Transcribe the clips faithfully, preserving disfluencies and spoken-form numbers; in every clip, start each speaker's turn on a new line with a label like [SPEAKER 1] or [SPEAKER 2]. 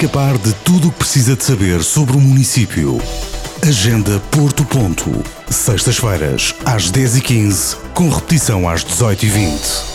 [SPEAKER 1] Fica a par de tudo o que precisa de saber sobre o município. Agenda Porto Ponto. Sextas-feiras, às dez e quinze, com repetição às dezoito e vinte.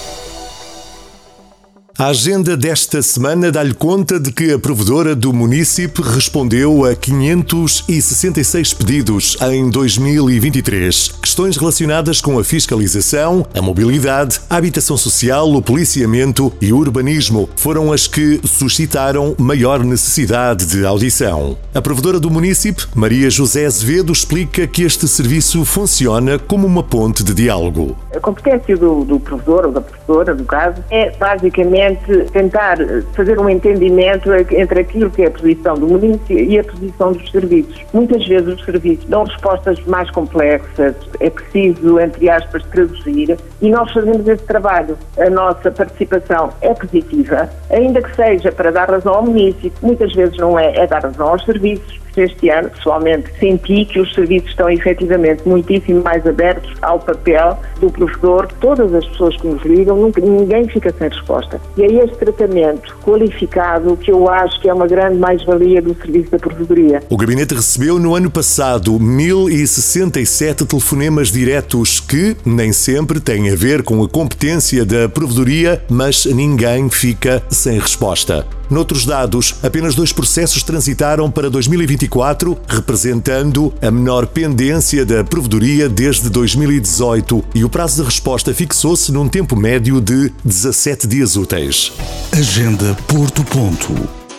[SPEAKER 2] A agenda desta semana dá-lhe conta de que a provedora do município respondeu a quinhentos e sessenta e seis pedidos em dois mil e vinte e três. Questões relacionadas com a fiscalização, a mobilidade, a habitação social, o policiamento e o urbanismo foram as que suscitaram maior necessidade de audição. A provedora do município, Maria José Azevedo, explica que este serviço funciona como uma ponte de diálogo.
[SPEAKER 3] A competência do, do provedor, ou da professora, no caso, é basicamente tentar fazer um entendimento entre aquilo que é a posição do município e a posição dos serviços. Muitas vezes os serviços dão respostas mais complexas, é preciso, entre aspas, traduzir, e nós fazemos esse trabalho. A nossa participação é positiva, ainda que seja para dar razão ao município, muitas vezes não é, é dar razão aos serviços. Este ano, pessoalmente, senti que os serviços estão efetivamente muitíssimo mais abertos ao papel do provedor. Todas as pessoas que nos ligam, nunca, ninguém fica sem resposta. E é este tratamento qualificado que eu acho que é uma grande mais-valia do serviço da provedoria.
[SPEAKER 2] O gabinete recebeu no ano passado mil e sessenta e sete telefonemas diretos que nem sempre têm a ver com a competência da provedoria, mas ninguém fica sem resposta. Noutros dados, apenas dois processos transitaram para dois mil e vinte e quatro, representando a menor pendência da provedoria desde dois mil e dezoito, e o prazo de resposta fixou-se num tempo médio de dezassete dias úteis.
[SPEAKER 1] Agenda Porto Ponto.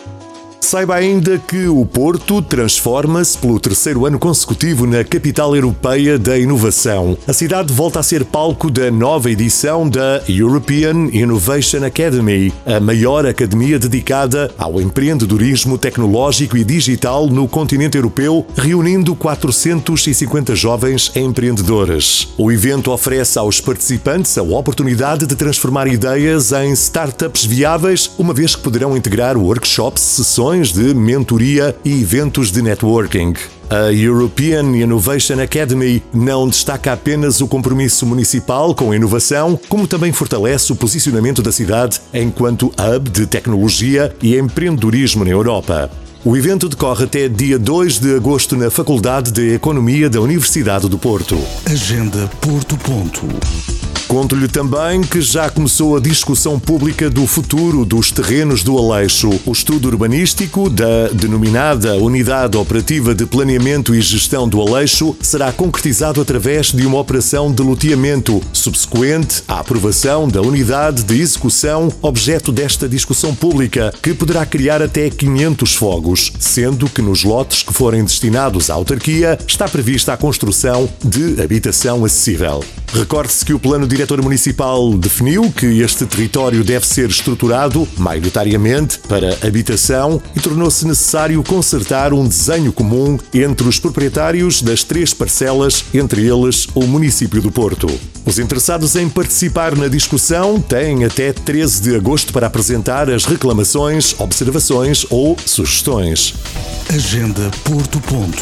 [SPEAKER 2] Saiba ainda que o Porto transforma-se pelo terceiro ano consecutivo na capital europeia da inovação. A cidade volta a ser palco da nova edição da European Innovation Academy, a maior academia dedicada ao empreendedorismo tecnológico e digital no continente europeu, reunindo quatrocentos e cinquenta jovens empreendedores. O evento oferece aos participantes a oportunidade de transformar ideias em startups viáveis, uma vez que poderão integrar workshops, sessões de mentoria e eventos de networking. A European Innovation Academy não destaca apenas o compromisso municipal com a inovação, como também fortalece o posicionamento da cidade enquanto hub de tecnologia e empreendedorismo na Europa. O evento decorre até dia dois de agosto na Faculdade de Economia da Universidade do Porto.
[SPEAKER 1] Agenda Porto Ponto.
[SPEAKER 2] Conto-lhe também que já começou a discussão pública do futuro dos terrenos do Aleixo. O estudo urbanístico da denominada Unidade Operativa de Planeamento e Gestão do Aleixo será concretizado através de uma operação de loteamento, subsequente à aprovação da Unidade de Execução, objeto desta discussão pública, que poderá criar até quinhentos fogos, sendo que nos lotes que forem destinados à autarquia está prevista a construção de habitação acessível. Recorde-se que o Plano Diretor Municipal definiu que este território deve ser estruturado maioritariamente para habitação e tornou-se necessário concertar um desenho comum entre os proprietários das três parcelas, entre eles o município do Porto. Os interessados em participar na discussão têm até treze de agosto para apresentar as reclamações, observações ou sugestões.
[SPEAKER 1] Agenda Porto Ponto.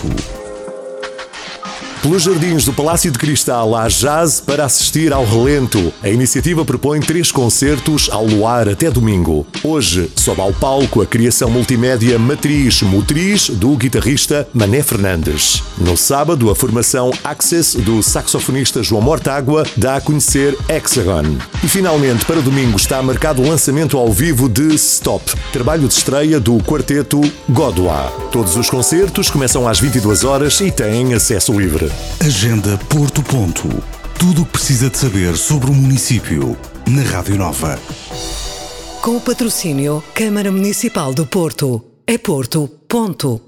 [SPEAKER 2] Pelos jardins do Palácio de Cristal há jazz para assistir ao relento. A iniciativa propõe três concertos ao luar até domingo. Hoje, sobe ao palco a criação multimédia Matriz Motriz do guitarrista Mané Fernandes. No sábado, a formação Access do saxofonista João Mortágua dá a conhecer Hexagon. E finalmente, para domingo, está marcado o lançamento ao vivo de Stop, trabalho de estreia do quarteto Godwa. Todos os concertos começam às vinte e duas horas e têm acesso livre.
[SPEAKER 1] Agenda Porto Ponto. Tudo o que precisa de saber sobre o município na Rádio Nova.
[SPEAKER 4] Com o patrocínio Câmara Municipal do Porto. É Porto. Ponto.